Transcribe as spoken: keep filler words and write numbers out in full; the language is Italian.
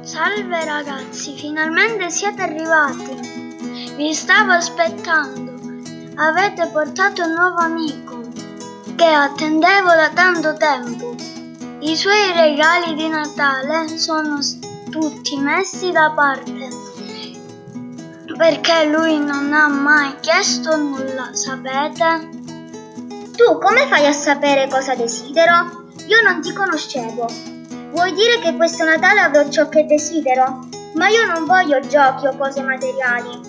Salve ragazzi, finalmente siete arrivati. Vi stavo aspettando. Avete portato un nuovo amico che attendevo da tanto tempo. I suoi regali di Natale sono tutti messi da parte perché lui non ha mai chiesto nulla, sapete? Tu come fai a sapere cosa desidero? Io non ti conoscevo. Vuoi dire che questo Natale avrò ciò che desidero? Ma io non voglio giochi o cose materiali.